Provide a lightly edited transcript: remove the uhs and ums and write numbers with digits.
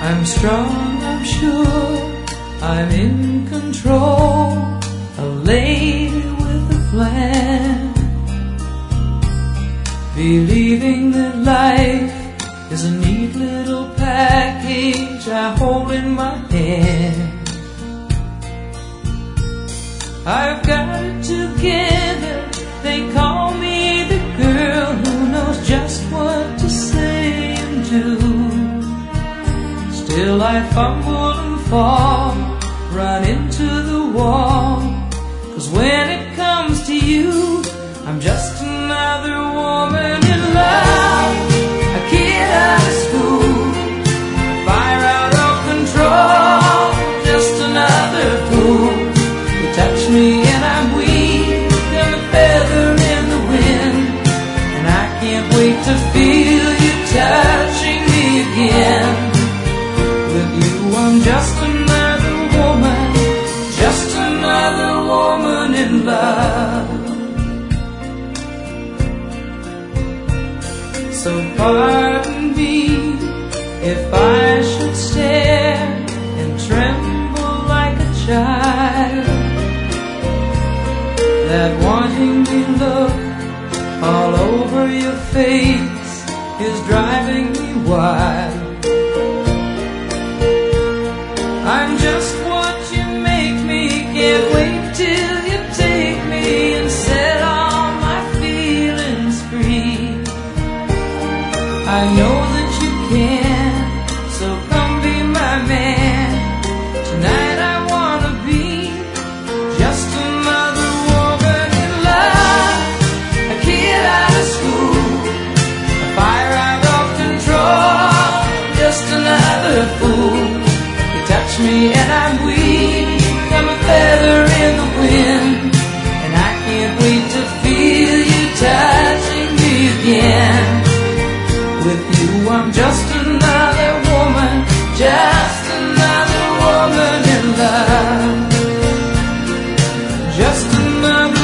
I'm strong, I'm sure, I'm in control, a lady with a plan, believing that life is a neat little package I hold in my hand. I've got it together, they call me the girl who knows just what to say and do. Still I fumble and fall, run into the wall, 'cause when it comes to you, I'm just another woman in love, a kid out of school, a fire out of control, just another fool. You touch me and I'm weak, I'm a feather in the wind, and I can't wait to feel you touching me again. With you I'm just another woman in love. So pardon me if I should stare and tremble like a child. That wanting me look all over your face is driving me wild. I'm just what you make me, can't wait till you take me and set all my feelings free. I know that you can, so come be my man. Tonight I wanna be just another woman in love, a kid out of school, a fire out of control, just another fool. You touch me and I'm weak, I'm a feather in the wind, and I can't wait to feel you touching me again. With you I'm just another woman in love, just another